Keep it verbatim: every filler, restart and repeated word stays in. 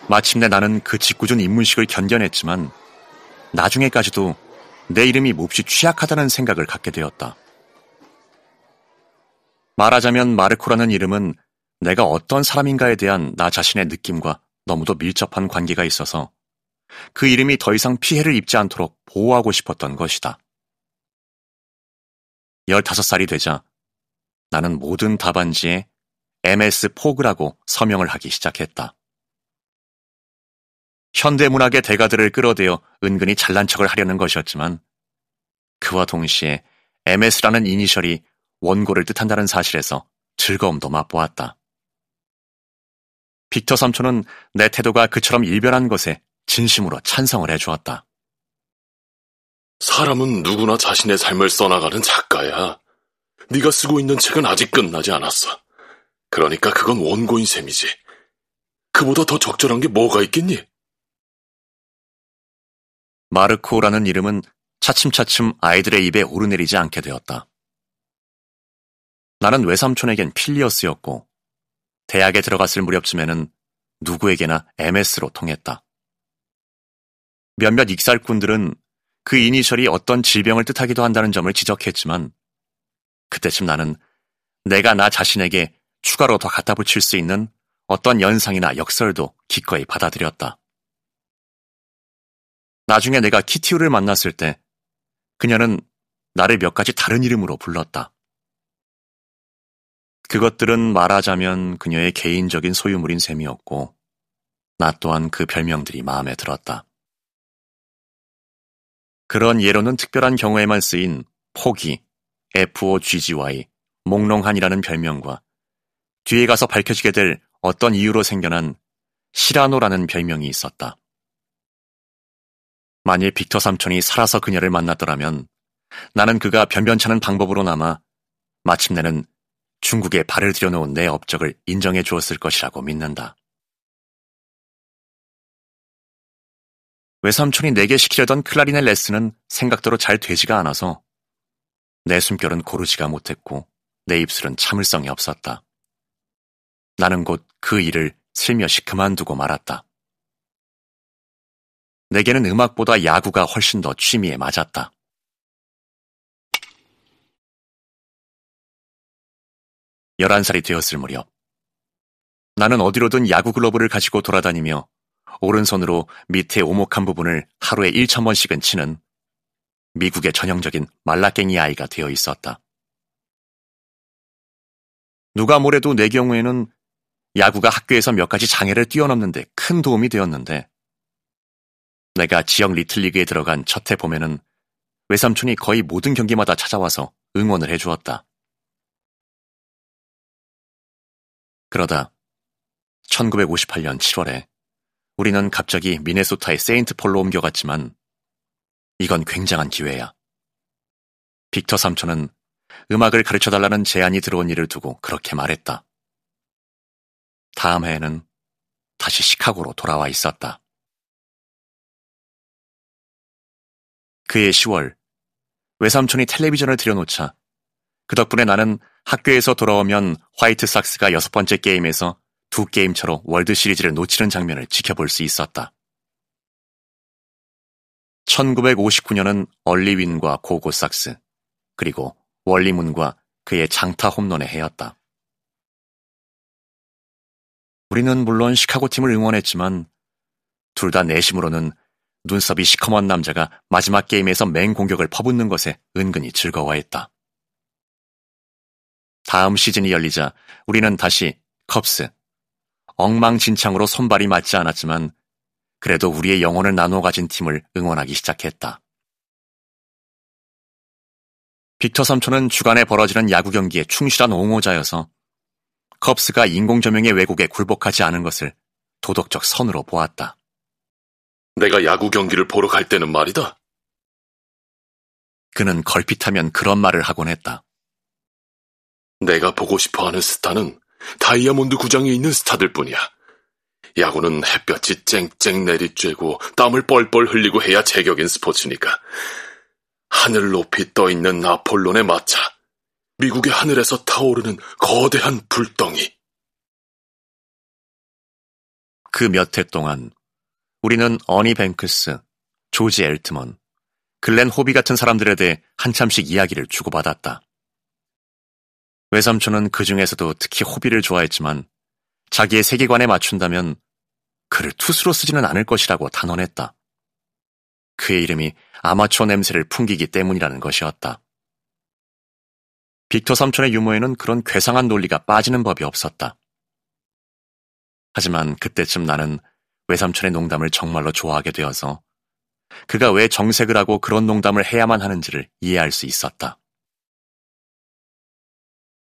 마침내 나는 그 짓궂은 입문식을 견뎌냈지만 나중에까지도 내 이름이 몹시 취약하다는 생각을 갖게 되었다. 말하자면 마르코라는 이름은 내가 어떤 사람인가에 대한 나 자신의 느낌과 너무도 밀접한 관계가 있어서 그 이름이 더 이상 피해를 입지 않도록 보호하고 싶었던 것이다. 열다섯 살이 되자 나는 모든 답안지에 엠에스 포그라고 서명을 하기 시작했다. 현대문학의 대가들을 끌어대어 은근히 잘난 척을 하려는 것이었지만 그와 동시에 엠에스라는 이니셜이 원고를 뜻한다는 사실에서 즐거움도 맛보았다. 빅터 삼촌은 내 태도가 그처럼 일변한 것에 진심으로 찬성을 해주었다. 사람은 누구나 자신의 삶을 써나가는 작가야. 네가 쓰고 있는 책은 아직 끝나지 않았어. 그러니까 그건 원고인 셈이지. 그보다 더 적절한 게 뭐가 있겠니? 마르코라는 이름은 차츰차츰 아이들의 입에 오르내리지 않게 되었다. 나는 외삼촌에겐 필리어스였고 대학에 들어갔을 무렵쯤에는 누구에게나 엠에스로 통했다. 몇몇 익살꾼들은 그 이니셜이 어떤 질병을 뜻하기도 한다는 점을 지적했지만 그때쯤 나는 내가 나 자신에게 추가로 더 갖다 붙일 수 있는 어떤 연상이나 역설도 기꺼이 받아들였다. 나중에 내가 키티우를 만났을 때 그녀는 나를 몇 가지 다른 이름으로 불렀다. 그것들은 말하자면 그녀의 개인적인 소유물인 셈이었고 나 또한 그 별명들이 마음에 들었다. 그런 예로는 특별한 경우에만 쓰인 포기, 에프오지지와이, 몽롱한이라는 별명과 뒤에 가서 밝혀지게 될 어떤 이유로 생겨난 시라노라는 별명이 있었다. 만일 빅터 삼촌이 살아서 그녀를 만났더라면 나는 그가 변변찮은 방법으로나마 마침내는 중국에 발을 들여놓은 내 업적을 인정해 주었을 것이라고 믿는다. 외삼촌이 내게 시키려던 클라리넷 레슨은 생각대로 잘 되지가 않아서 내 숨결은 고르지가 못했고 내 입술은 참을성이 없었다. 나는 곧 그 일을 슬며시 그만두고 말았다. 내게는 음악보다 야구가 훨씬 더 취미에 맞았다. 열한 살이 되었을 무렵 나는 어디로든 야구 글러브를 가지고 돌아다니며 오른손으로 밑에 오목한 부분을 하루에 일천 번씩은 치는 미국의 전형적인 말라깽이 아이가 되어 있었다. 누가 뭐래도 내 경우에는 야구가 학교에서 몇 가지 장애를 뛰어넘는 데 큰 도움이 되었는데 내가 지역 리틀리그에 들어간 첫 해 봄에는 외삼촌이 거의 모든 경기마다 찾아와서 응원을 해주었다. 그러다 천구백오십팔 년 칠월에 우리는 갑자기 미네소타의 세인트폴로 옮겨갔지만 이건 굉장한 기회야. 빅터 삼촌은 음악을 가르쳐달라는 제안이 들어온 일을 두고 그렇게 말했다. 다음 해에는 다시 시카고로 돌아와 있었다. 그해 시월, 외삼촌이 텔레비전을 들여놓자 그 덕분에 나는 학교에서 돌아오면 화이트삭스가 여섯 번째 게임에서 두 게임 차로 월드 시리즈를 놓치는 장면을 지켜볼 수 있었다. 천구백오십구 년은 얼리윈과 고고삭스, 그리고 월리문과 그의 장타 홈런의 해였다. 우리는 물론 시카고 팀을 응원했지만 둘 다 내심으로는 눈썹이 시커먼 남자가 마지막 게임에서 맹공격을 퍼붓는 것에 은근히 즐거워했다. 다음 시즌이 열리자 우리는 다시 컵스, 엉망진창으로 손발이 맞지 않았지만 그래도 우리의 영혼을 나누어 가진 팀을 응원하기 시작했다. 빅터 삼촌은 주간에 벌어지는 야구 경기에 충실한 옹호자여서 컵스가 인공조명의 왜곡에 굴복하지 않은 것을 도덕적 선으로 보았다. 내가 야구 경기를 보러 갈 때는 말이다. 그는 걸핏하면 그런 말을 하곤 했다. 내가 보고 싶어하는 스타는 다이아몬드 구장에 있는 스타들 뿐이야. 야구는 햇볕이 쨍쨍 내리쬐고 땀을 뻘뻘 흘리고 해야 제격인 스포츠니까. 하늘 높이 떠있는 아폴론의 마차, 미국의 하늘에서 타오르는 거대한 불덩이. 그 몇 해 동안 우리는 어니 뱅크스, 조지 엘트먼, 글렌 호비 같은 사람들에 대해 한참씩 이야기를 주고받았다. 외삼촌은 그 중에서도 특히 호비를 좋아했지만 자기의 세계관에 맞춘다면 그를 투수로 쓰지는 않을 것이라고 단언했다. 그의 이름이 아마추어 냄새를 풍기기 때문이라는 것이었다. 빅터 삼촌의 유머에는 그런 괴상한 논리가 빠지는 법이 없었다. 하지만 그때쯤 나는 외삼촌의 농담을 정말로 좋아하게 되어서 그가 왜 정색을 하고 그런 농담을 해야만 하는지를 이해할 수 있었다.